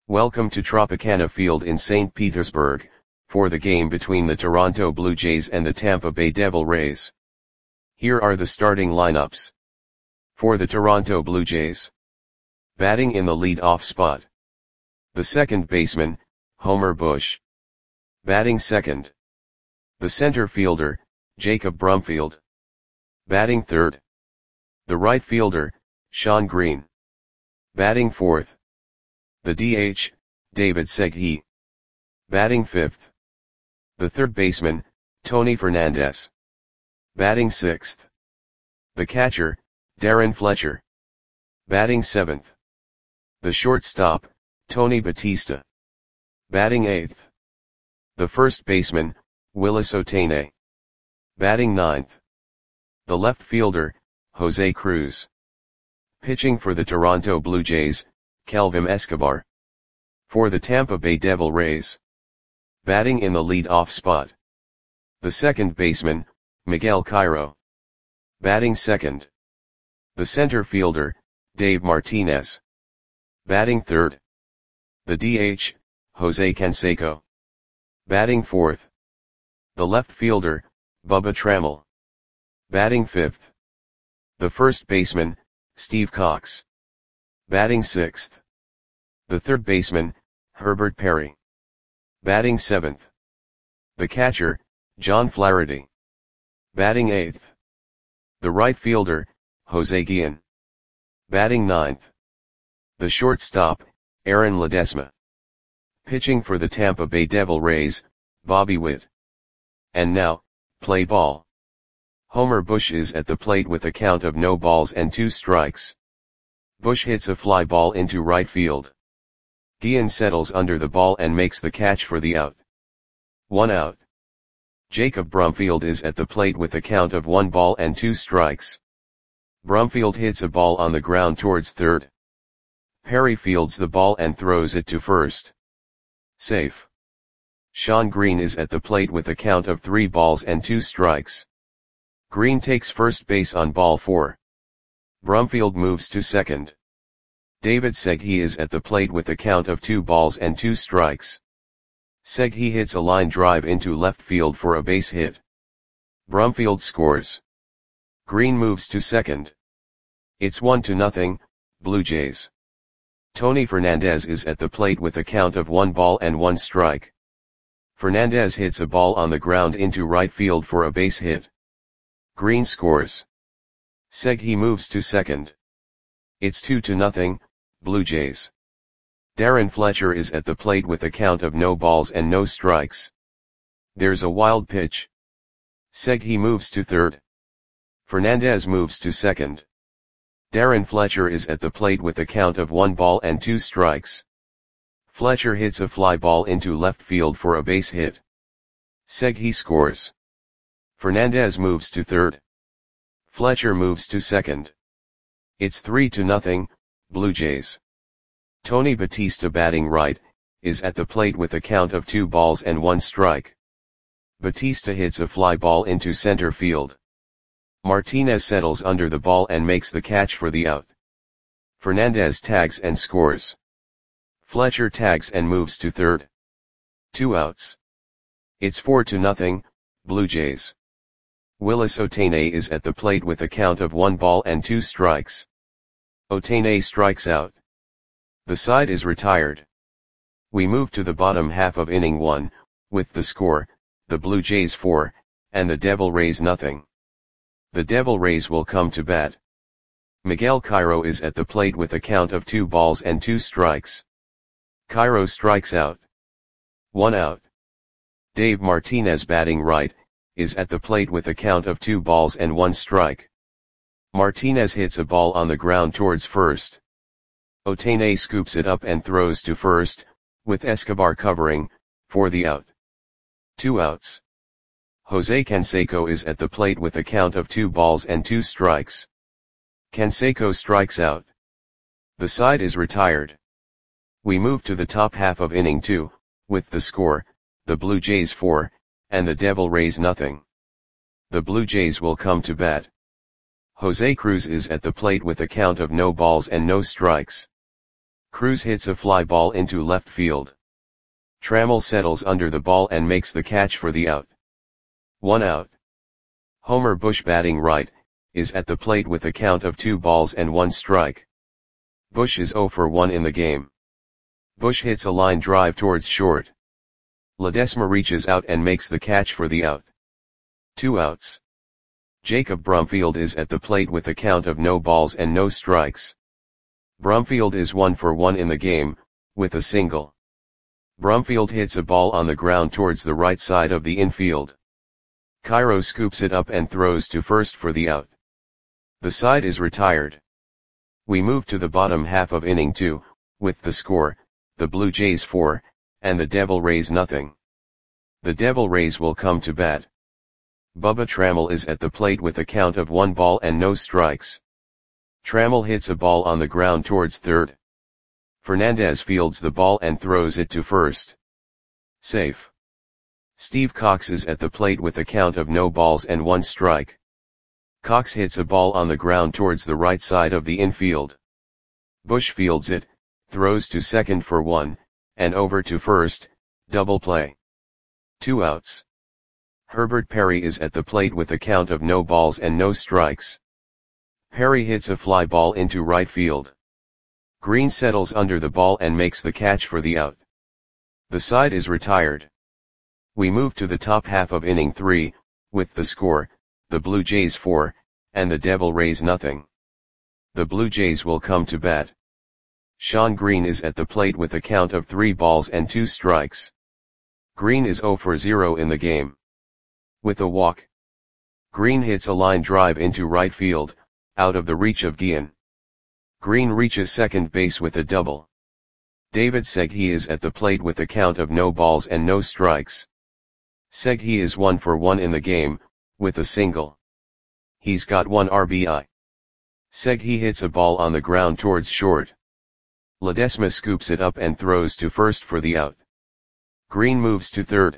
Welcome to Tropicana Field in St. Petersburg, for the game between the Toronto Blue Jays and the Tampa Bay Devil Rays. Here are the starting lineups. For the Toronto Blue Jays. Batting in the lead-off spot. The second baseman, Homer Bush. Batting second. The center fielder, Jacob Brumfield. Batting third. The right fielder, Shawn Green. Batting fourth. The DH, David Segui. Batting fifth. The third baseman, Tony Fernandez. Batting sixth. The catcher, Darren Fletcher. Batting seventh. The shortstop, Tony Batista. Batting eighth. The first baseman, Willis Ohtani. Batting ninth. The left fielder, Jose Cruz. Pitching for the Toronto Blue Jays, Kelvin Escobar. For the Tampa Bay Devil Rays. Batting in the lead-off spot. The second baseman, Miguel Cairo. Batting second. The center fielder, Dave Martinez. Batting third. The DH, Jose Canseco. Batting fourth. The left fielder, Bubba Trammell. Batting fifth. The first baseman, Steve Cox. Batting sixth. The third baseman, Herbert Perry. Batting seventh. The catcher, John Flaherty. Batting eighth. The right fielder, Jose Guillen. Batting ninth. The shortstop, Aaron Ledesma. Pitching for the Tampa Bay Devil Rays, Bobby Witt. And now, play ball. Homer Bush is at the plate with a count of no balls and 2 strikes. Bush hits a fly ball into right field. Guillen settles under the ball and makes the catch for the out. 1 out. Jacob Brumfield is at the plate with a count of 1 ball and 2 strikes. Brumfield hits a ball on the ground towards third. Perry fields the ball and throws it to first. Safe. Shawn Green is at the plate with a count of 3 balls and 2 strikes. Green takes first base on ball 4. Brumfield moves to second. David Segui is at the plate with a count of 2 balls and 2 strikes. Segui hits a line drive into left field for a base hit. Brumfield scores. Green moves to second. It's 1-0, Blue Jays. Tony Fernandez is at the plate with a count of 1 ball and 1 strike. Fernandez hits a ball on the ground into right field for a base hit. Green scores. Segui moves to second. It's 2-0, Blue Jays. Darren Fletcher is at the plate with a count of no balls and no strikes. There's a wild pitch. Segui moves to third. Fernandez moves to second. Darren Fletcher is at the plate with a count of 1 ball and 2 strikes. Fletcher hits a fly ball into left field for a base hit. Segui scores. Fernandez moves to third. Fletcher moves to second. It's 3-0, Blue Jays. Tony Batista batting right, is at the plate with a count of 2 balls and 1 strike. Batista hits a fly ball into center field. Martinez settles under the ball and makes the catch for the out. Fernandez tags and scores. Fletcher tags and moves to third. 2 outs. It's 4-0, Blue Jays. Willis Ohtani is at the plate with a count of 1 ball and 2 strikes. Ohtani strikes out. The side is retired. We move to the bottom half of inning 1, with the score, the Blue Jays 4, and the Devil Rays nothing. The Devil Rays will come to bat. Miguel Cairo is at the plate with a count of 2 balls and 2 strikes. Cairo strikes out. 1 out. Dave Martinez batting right, is at the plate with a count of 2 balls and 1 strike. Martinez hits a ball on the ground towards first. Ohtani scoops it up and throws to first, with Escobar covering, for the out. 2 outs. Jose Canseco is at the plate with a count of 2 balls and 2 strikes. Canseco strikes out. The side is retired. We move to the top half of inning 2, with the score, the Blue Jays 4, and the Devil Rays nothing. The Blue Jays will come to bat. Jose Cruz is at the plate with a count of no balls and no strikes. Cruz hits a fly ball into left field. Trammell settles under the ball and makes the catch for the out. 1 out. Homer Bush batting right, is at the plate with a count of 2 balls and 1 strike. Bush is 0 for 1 in the game. Bush hits a line drive towards short. Ledesma reaches out and makes the catch for the out. 2 outs. Jacob Brumfield is at the plate with a count of no balls and no strikes. Brumfield is 1 for 1 in the game, with a single. Brumfield hits a ball on the ground towards the right side of the infield. Cairo scoops it up and throws to first for the out. The side is retired. We move to the bottom half of inning 2, with the score, the Blue Jays 4, and the Devil Rays nothing. The Devil Rays will come to bat. Bubba Trammell is at the plate with a count of 1 ball and no strikes. Trammell hits a ball on the ground towards third. Fernandez fields the ball and throws it to first. Safe. Steve Cox is at the plate with a count of no balls and 1 strike. Cox hits a ball on the ground towards the right side of the infield. Bush fields it, throws to second for 1, and over to first, double play. 2 outs. Herbert Perry is at the plate with a count of no balls and no strikes. Perry hits a fly ball into right field. Green settles under the ball and makes the catch for the out. The side is retired. We move to the top half of inning 3, with the score, the Blue Jays 4, and the Devil Rays nothing. The Blue Jays will come to bat. Shawn Green is at the plate with a count of 3 balls and 2 strikes. Green is 0 for 0 in the game. With a walk. Green hits a line drive into right field, out of the reach of Guillen. Green reaches second base with a double. David Segui is at the plate with a count of no balls and no strikes. Segui is 1 for 1 in the game, with a single. He's got 1 RBI. Segui hits a ball on the ground towards short. Ledesma scoops it up and throws to first for the out. Green moves to third.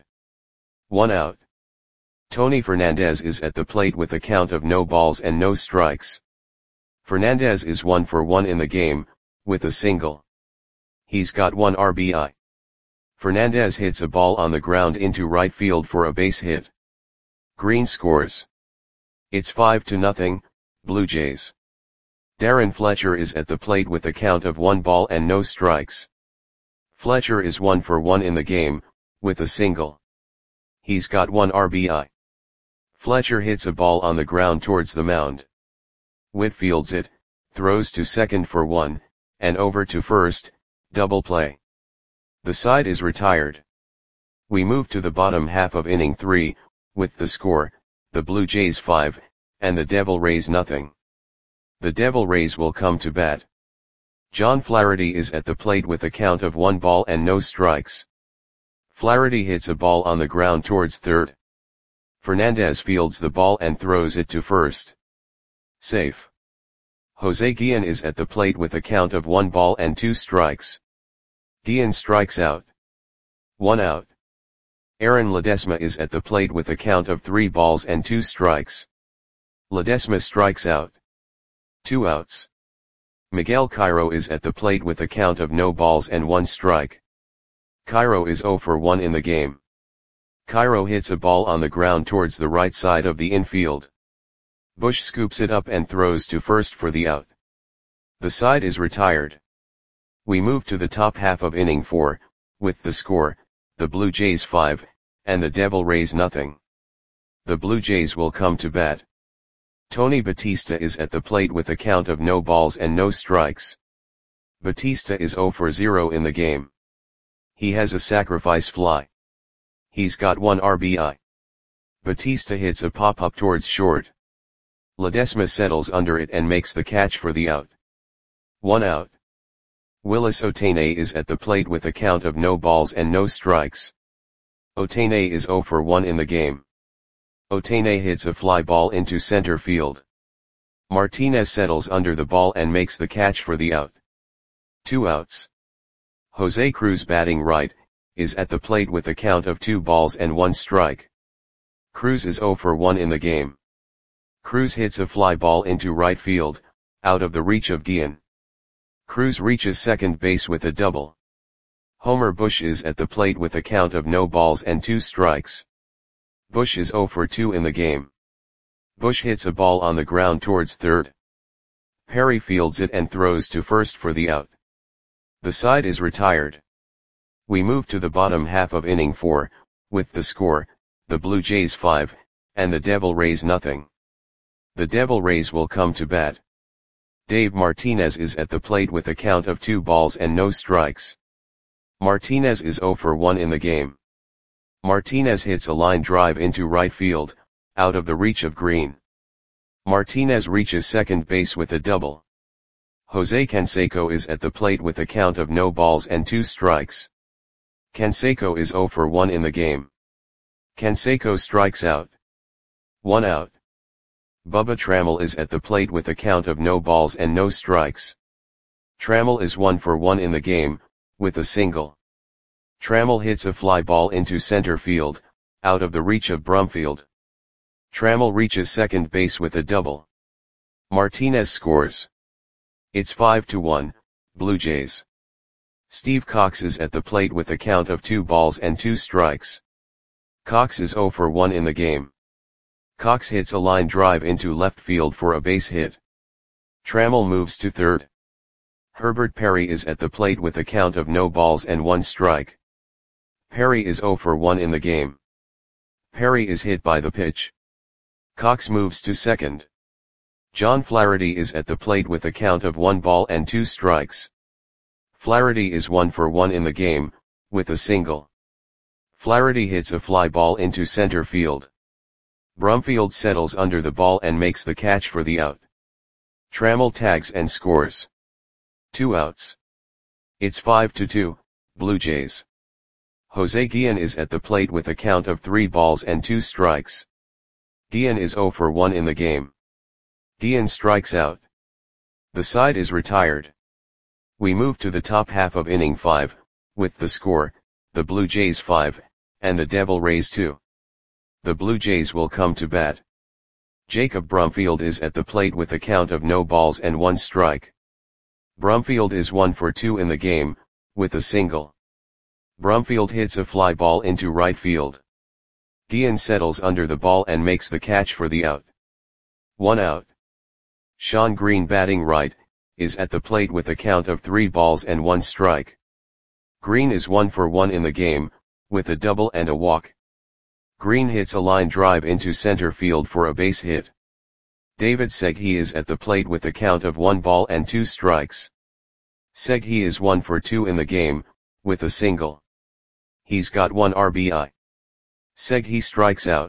1 out. Tony Fernandez is at the plate with a count of no balls and no strikes. Fernandez is 1 for 1 in the game, with a single. He's got 1 RBI. Fernandez hits a ball on the ground into right field for a base hit. Green scores. It's 5-0, Blue Jays. Darren Fletcher is at the plate with a count of 1 ball and no strikes. Fletcher is 1 for 1 in the game, with a single. He's got 1 RBI. Fletcher hits a ball on the ground towards the mound. Witt fields it, throws to second for 1, and over to first, double play. The side is retired. We move to the bottom half of inning 3, with the score, the Blue Jays 5, and the Devil Rays nothing. The Devil Rays will come to bat. John Flaherty is at the plate with a count of 1 ball and no strikes. Flaherty hits a ball on the ground towards third. Fernandez fields the ball and throws it to first. Safe. Jose Guillen is at the plate with a count of 1 ball and 2 strikes. Guillen strikes out. 1 out. Aaron Ledesma is at the plate with a count of 3 balls and 2 strikes. Ledesma strikes out. 2 outs. Miguel Cairo is at the plate with a count of no balls and 1 strike. Cairo is 0 for 1 in the game. Cairo hits a ball on the ground towards the right side of the infield. Bush scoops it up and throws to first for the out. The side is retired. We move to the top half of inning 4, with the score, the Blue Jays 5, and the Devil Rays nothing. The Blue Jays will come to bat. Tony Batista is at the plate with a count of no balls and no strikes. Batista is 0 for 0 in the game. He has a sacrifice fly. He's got 1 RBI. Batista hits a pop-up towards short. Ledesma settles under it and makes the catch for the out. 1 out. Willis Ohtani is at the plate with a count of no balls and no strikes. Ohtani is 0 for 1 in the game. Ohtani hits a fly ball into center field. Martinez settles under the ball and makes the catch for the out. 2 outs. Jose Cruz batting right, is at the plate with a count of 2 balls and 1 strike. Cruz is 0 for 1 in the game. Cruz hits a fly ball into right field, out of the reach of Guillen. Cruz reaches second base with a double. Homer Bush is at the plate with a count of no balls and 2 strikes. Bush is 0 for 2 in the game. Bush hits a ball on the ground towards third. Perry fields it and throws to first for the out. The side is retired. We move to the bottom half of inning 4, with the score, the Blue Jays 5, and the Devil Rays nothing. The Devil Rays will come to bat. Dave Martinez is at the plate with a count of 2 balls and no strikes. Martinez is 0 for 1 in the game. Martinez hits a line drive into right field, out of the reach of Green. Martinez reaches second base with a double. Jose Canseco is at the plate with a count of no balls and 2 strikes. Canseco is 0 for 1 in the game. Canseco strikes out. 1 out. Bubba Trammell is at the plate with a count of no balls and no strikes. Trammell is 1 for 1 in the game, with a single. Trammell hits a fly ball into center field, out of the reach of Brumfield. Trammell reaches second base with a double. Martinez scores. It's 5-1, Blue Jays. Steve Cox is at the plate with a count of 2 balls and 2 strikes. Cox is 0 for 1 in the game. Cox hits a line drive into left field for a base hit. Trammell moves to third. Herbert Perry is at the plate with a count of no balls and 1 strike. Perry is 0 for 1 in the game. Perry is hit by the pitch. Cox moves to second. John Flaherty is at the plate with a count of 1 ball and 2 strikes. Flaherty is 1 for 1 in the game, with a single. Flaherty hits a fly ball into center field. Brumfield settles under the ball and makes the catch for the out. Trammell tags and scores. 2 outs. It's 5-2, Blue Jays. Jose Guillen is at the plate with a count of 3 balls and 2 strikes. Guillen is 0 for 1 in the game. Guillen strikes out. The side is retired. We move to the top half of inning 5, with the score, the Blue Jays 5, and the Devil Rays 2. The Blue Jays will come to bat. Jacob Brumfield is at the plate with a count of no balls and 1 strike. Brumfield is 1 for 2 in the game, with a single. Brumfield hits a fly ball into right field. Guillen settles under the ball and makes the catch for the out. 1 out. Shawn Green, batting right, is at the plate with a count of 3 balls and 1 strike. Green is 1 for 1 in the game, with a double and a walk. Green hits a line drive into center field for a base hit. David Segui is at the plate with a count of 1 ball and 2 strikes. Segui is 1 for 2 in the game, with a single. He's got 1 RBI. Segui strikes out.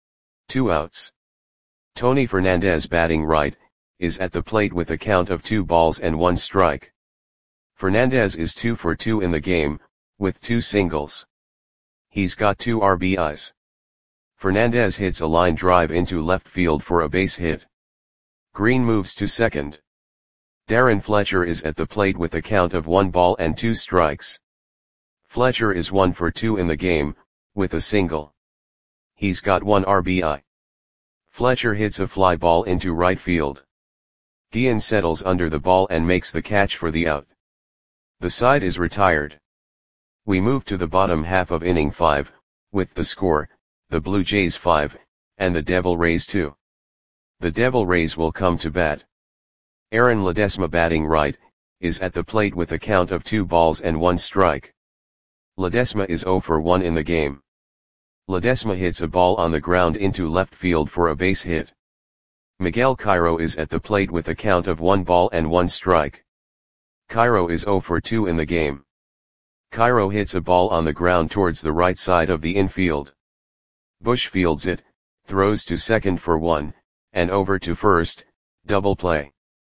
2 outs. Tony Fernandez, batting right, is at the plate with a count of 2 balls and 1 strike. Fernandez is 2 for 2 in the game, with 2 singles. He's got 2 RBIs. Fernandez hits a line drive into left field for a base hit. Green moves to second. Darren Fletcher is at the plate with a count of 1 ball and 2 strikes. Fletcher is 1 for 2 in the game, with a single. He's got 1 RBI. Fletcher hits a fly ball into right field. Guillen settles under the ball and makes the catch for the out. The side is retired. We move to the bottom half of inning 5, with the score, the Blue Jays 5, and the Devil Rays 2. The Devil Rays will come to bat. Aaron Ledesma, batting right, is at the plate with a count of 2 balls and 1 strike. Ledesma is 0 for 1 in the game. Ledesma hits a ball on the ground into left field for a base hit. Miguel Cairo is at the plate with a count of 1 ball and 1 strike. Cairo is 0 for 2 in the game. Cairo hits a ball on the ground towards the right side of the infield. Bush fields it, throws to second for 1, and over to first, double play.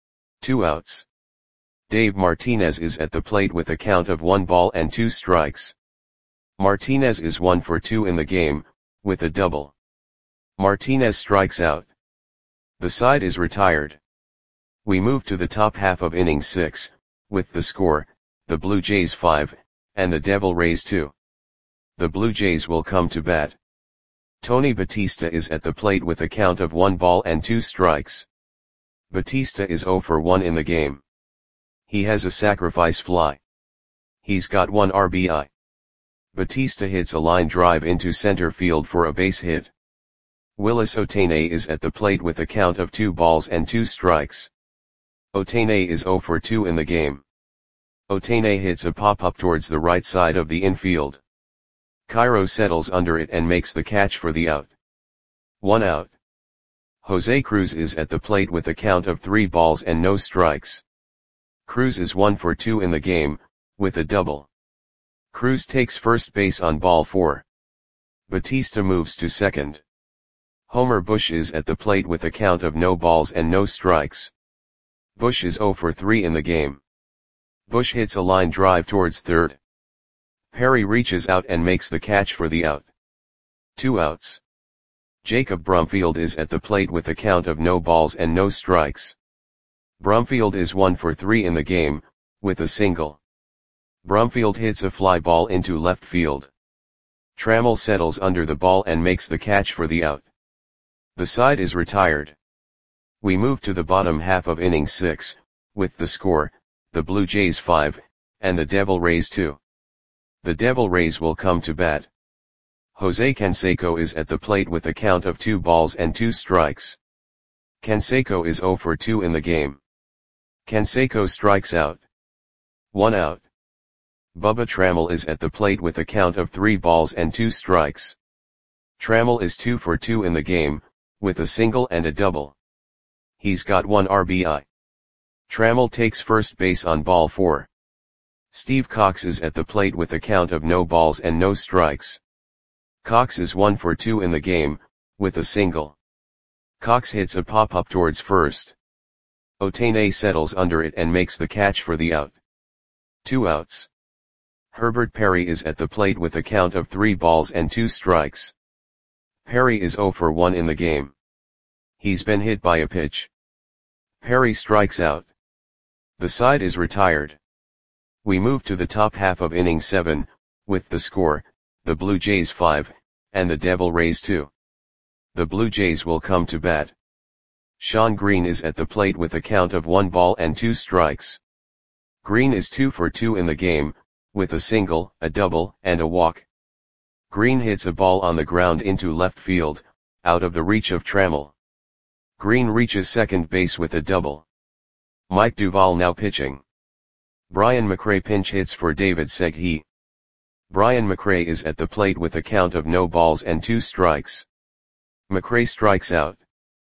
2 outs. Dave Martinez is at the plate with a count of 1 ball and 2 strikes. Martinez is 1 for 2 in the game, with a double. Martinez strikes out. The side is retired. We move to the top half of inning 6, with the score, the Blue Jays 5, and the Devil Rays 2. The Blue Jays will come to bat. Tony Batista is at the plate with a count of 1 ball and 2 strikes. Batista is 0 for 1 in the game. He has a sacrifice fly. He's got 1 RBI. Batista hits a line drive into center field for a base hit. Willis Ohtani is at the plate with a count of 2 balls and 2 strikes. Ohtani is 0 for 2 in the game. Ohtani hits a pop-up towards the right side of the infield. Cairo settles under it and makes the catch for the out. 1 out. Jose Cruz is at the plate with a count of 3 balls and no strikes. Cruz is 1 for 2 in the game, with a double. Cruz takes first base on ball 4. Batista moves to second. Homer Bush is at the plate with a count of no balls and no strikes. Bush is 0 for 3 in the game. Bush hits a line drive towards third. Perry reaches out and makes the catch for the out. 2 outs. Jacob Brumfield is at the plate with a count of no balls and no strikes. Brumfield is 1 for 3 in the game, with a single. Brumfield hits a fly ball into left field. Trammell settles under the ball and makes the catch for the out. The side is retired. We move to the bottom half of inning 6, with the score, the Blue Jays 5, and the Devil Rays 2. The Devil Rays will come to bat. Jose Canseco is at the plate with a count of 2 balls and 2 strikes. Canseco is 0 for 2 in the game. Canseco strikes out. 1 out. Bubba Trammell is at the plate with a count of 3 balls and 2 strikes. Trammell is 2 for 2 in the game, with a single and a double. He's got 1 RBI. Trammell takes first base on ball 4. Steve Cox is at the plate with a count of no balls and no strikes. Cox is 1 for 2 in the game, with a single. Cox hits a pop-up towards first. Ohtani settles under it and makes the catch for the out. 2 outs. Herbert Perry is at the plate with a count of 3 balls and 2 strikes. Perry is 0 for 1 in the game. He's been hit by a pitch. Perry strikes out. The side is retired. We move to the top half of inning 7, with the score, the Blue Jays 5, and the Devil Rays 2. The Blue Jays will come to bat. Shawn Green is at the plate with a count of 1 ball and 2 strikes. Green is 2 for 2 in the game, with a single, a double, and a walk. Green hits a ball on the ground into left field, out of the reach of Trammell. Green reaches second base with a double. Mike Duvall now pitching. Brian McRae pinch hits for David Segui. Brian McRae is at the plate with a count of no balls and 2 strikes. McRae strikes out.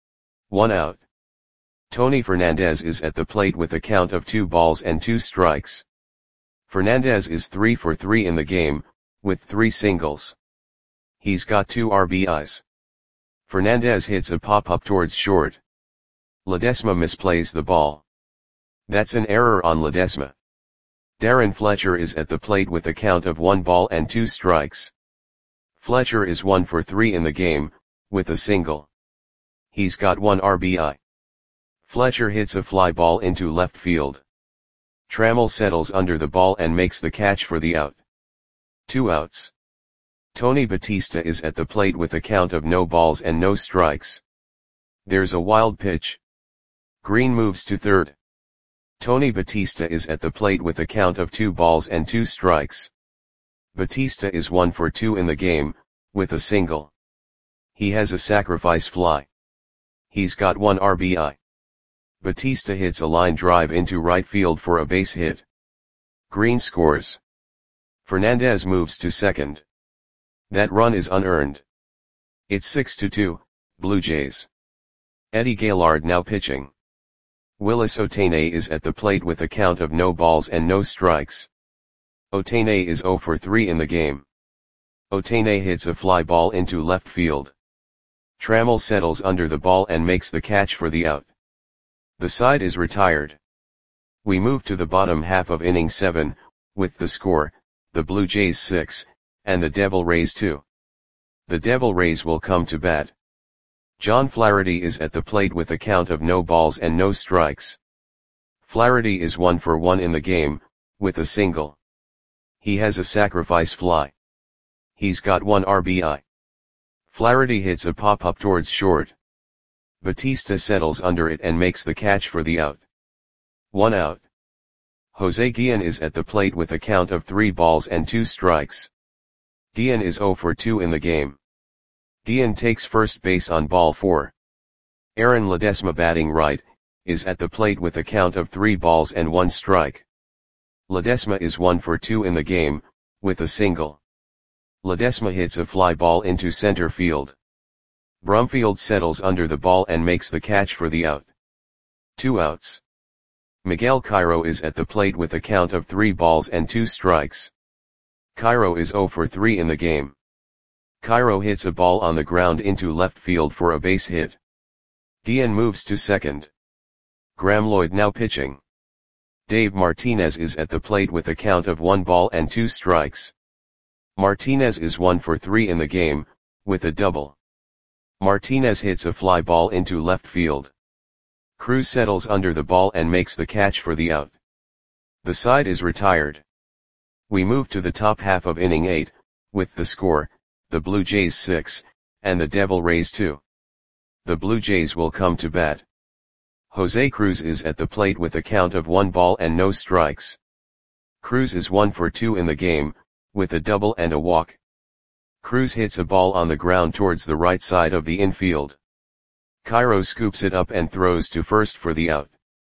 1 out. Tony Fernandez is at the plate with a count of 2 balls and 2 strikes. Fernandez is 3 for 3 in the game, with 3 singles. He's got 2 RBIs. Fernandez hits a pop-up towards short. Ledesma misplays the ball. That's an error on Ledesma. Darren Fletcher is at the plate with a count of 1 ball and 2 strikes. Fletcher is 1 for 3 in the game, with a single. He's got 1 RBI. Fletcher hits a fly ball into left field. Trammell settles under the ball and makes the catch for the out. 2 outs. Tony Batista is at the plate with a count of no balls and no strikes. There's a wild pitch. Green moves to third. Tony Batista is at the plate with a count of 2 balls and 2 strikes. Batista is 1 for 2 in the game, with a single. He has a sacrifice fly. He's got 1 RBI. Batista hits a line drive into right field for a base hit. Green scores. Fernandez moves to second. That run is unearned. It's 6-2, Blue Jays. Eddie Gaylord now pitching. Willis Ohtani is at the plate with a count of no balls and no strikes. Ohtani is 0 for 3 in the game. Ohtani hits a fly ball into left field. Trammell settles under the ball and makes the catch for the out. The side is retired. We move to the bottom half of inning 7, with the score, the Blue Jays 6, and the Devil Rays 2. The Devil Rays will come to bat. John Flaherty is at the plate with a count of no balls and no strikes. Flaherty is 1 for 1 in the game, with a single. He has a sacrifice fly. He's got 1 RBI. Flaherty hits a pop-up towards short. Batista settles under it and makes the catch for the out. 1 out. Jose Guillen is at the plate with a count of 3 balls and 2 strikes. Guillen is 0 for 2 in the game. Guillen takes first base on ball 4. Aaron Ledesma, batting right, is at the plate with a count of 3 balls and 1 strike. Ledesma is 1 for 2 in the game, with a single. Ledesma hits a fly ball into center field. Brumfield settles under the ball and makes the catch for the out. 2 outs. Miguel Cairo is at the plate with a count of 3 balls and 2 strikes. Cairo is 0 for 3 in the game. Cairo hits a ball on the ground into left field for a base hit. Guillen moves to second. Graeme Lloyd now pitching. Dave Martinez is at the plate with a count of 1 ball and 2 strikes. Martinez is 1 for 3 in the game, with a double. Martinez hits a fly ball into left field. Cruz settles under the ball and makes the catch for the out. The side is retired. We move to the top half of inning 8, with the score, the Blue Jays 6, and the Devil Rays 2. The Blue Jays will come to bat. Jose Cruz is at the plate with a count of 1 ball and no strikes. Cruz is 1 for 2 in the game, with a double and a walk. Cruz hits a ball on the ground towards the right side of the infield. Cairo scoops it up and throws to first for the out.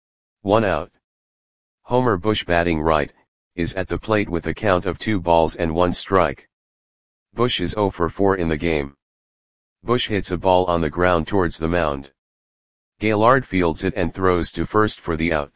1 out. Homer Bush, batting right, is at the plate with a count of 2 balls and 1 strike. Bush is 0 for 4 in the game. Bush hits a ball on the ground towards the mound. Gaillard fields it and throws to first for the out.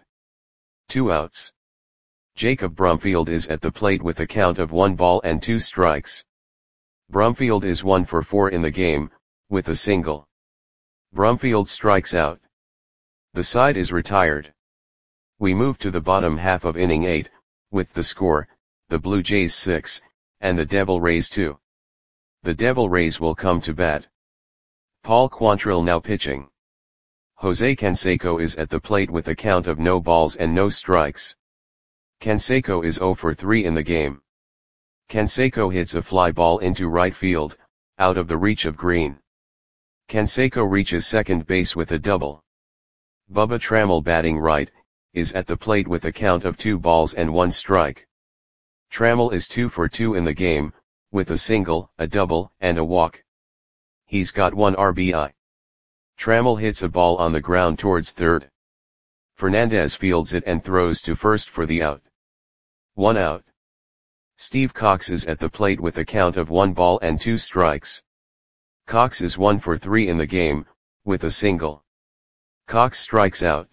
2 outs. Jacob Brumfield is at the plate with a count of 1 ball and 2 strikes. Brumfield is 1 for 4 in the game, with a single. Brumfield strikes out. The side is retired. We move to the bottom half of inning 8, with the score, the Blue Jays 6, and the Devil Rays 2. The Devil Rays will come to bat. Paul Quantrill now pitching. Jose Canseco is at the plate with a count of no balls and no strikes. Canseco is 0 for 3 in the game. Canseco hits a fly ball into right field, out of the reach of Green. Canseco reaches second base with a double. Bubba Trammell, batting right, is at the plate with a count of 2 balls and 1 strike. Trammell is 2 for 2 in the game, with a single, a double, and a walk. He's got 1 RBI. Trammell hits a ball on the ground towards third. Fernandez fields it and throws to first for the out. 1 out. Steve Cox is at the plate with a count of 1 ball and 2 strikes. Cox is 1 for 3 in the game, with a single. Cox strikes out.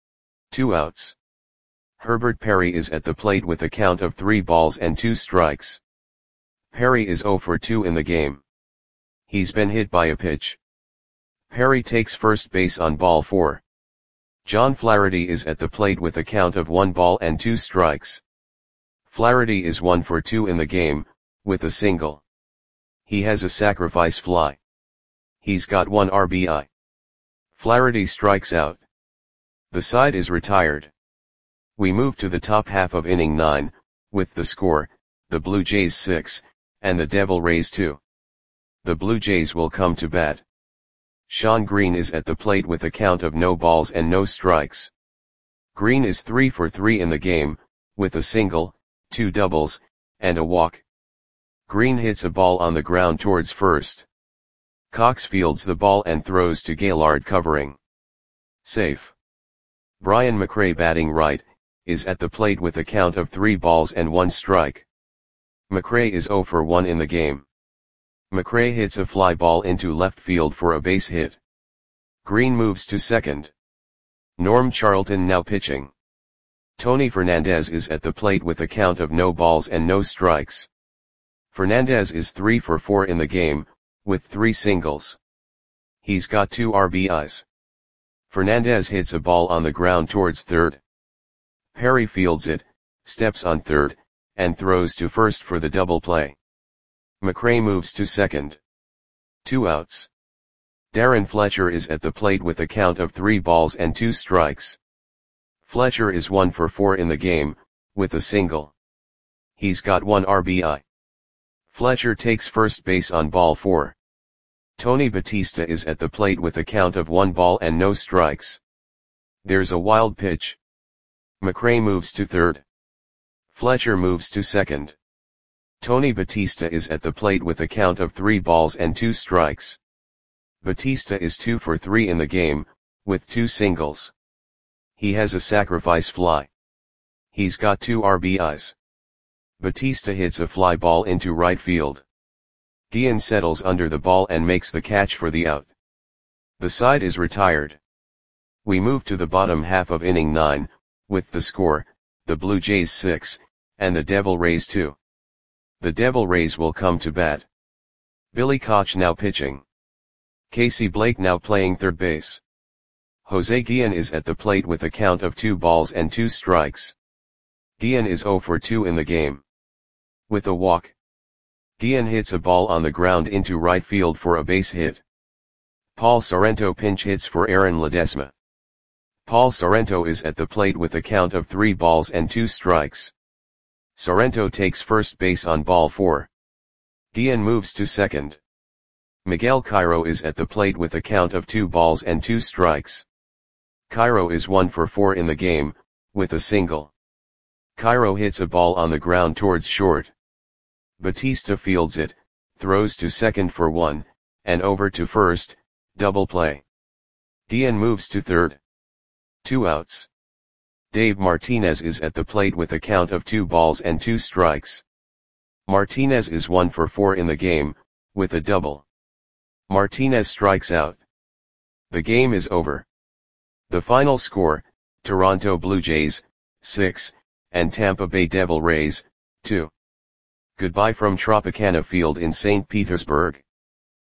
2 outs. Herbert Perry is at the plate with a count of 3 balls and 2 strikes. Perry is 0 for 2 in the game. He's been hit by a pitch. Perry takes first base on ball 4. John Flaherty is at the plate with a count of 1 ball and 2 strikes. Flaherty is 1 for 2 in the game, with a single. He has a sacrifice fly. He's got 1 RBI. Flaherty strikes out. The side is retired. We move to the top half of inning 9, with the score, the Blue Jays 6, and the Devil Rays 2. The Blue Jays will come to bat. Shawn Green is at the plate with a count of no balls and no strikes. Green is 3 for 3 in the game, with a single, 2 doubles, and a walk. Green hits a ball on the ground towards first. Cox fields the ball and throws to Gaillard covering. Safe. Brian McRae, batting right, is at the plate with a count of 3 balls and 1 strike. McRae is 0 for 1 in the game. McRae hits a fly ball into left field for a base hit. Green moves to second. Norm Charlton now pitching. Tony Fernandez is at the plate with a count of no balls and no strikes. Fernandez is 3 for 4 in the game, with 3 singles. He's got 2 RBIs. Fernandez hits a ball on the ground towards third. Perry fields it, steps on third, and throws to first for the double play. McRae moves to second. 2 outs. Darren Fletcher is at the plate with a count of 3 balls and 2 strikes. Fletcher is 1 for 4 in the game, with a single. He's got 1 RBI. Fletcher takes first base on ball 4. Tony Batista is at the plate with a count of 1 ball and no strikes. There's a wild pitch. McRae moves to third. Fletcher moves to second. Tony Batista is at the plate with a count of 3 balls and 2 strikes. Batista is 2 for 3 in the game, with 2 singles. He has a sacrifice fly. He's got 2 RBIs. Batista hits a fly ball into right field. Guillen settles under the ball and makes the catch for the out. The side is retired. We move to the bottom half of inning 9, with the score, the Blue Jays 6, and the Devil Rays 2. The Devil Rays will come to bat. Billy Koch now pitching. Casey Blake now playing third base. Jose Guillen is at the plate with a count of 2 balls and 2 strikes. Guillen is 0 for 2 in the game. With a walk, Guillen hits a ball on the ground into right field for a base hit. Paul Sorrento pinch hits for Aaron Ledesma. Paul Sorrento is at the plate with a count of 3 balls and 2 strikes. Sorrento takes first base on ball 4. Guillen moves to second. Miguel Cairo is at the plate with a count of 2 balls and 2 strikes. Cairo is 1 for 4 in the game, with a single. Cairo hits a ball on the ground towards short. Batista fields it, throws to second for 1, and over to first, double play. Guillen moves to third. 2 outs. Dave Martinez is at the plate with a count of 2 balls and 2 strikes. Martinez is 1 for 4 in the game, with a double. Martinez strikes out. The game is over. The final score, Toronto Blue Jays, 6, and Tampa Bay Devil Rays, 2. Goodbye from Tropicana Field in St. Petersburg.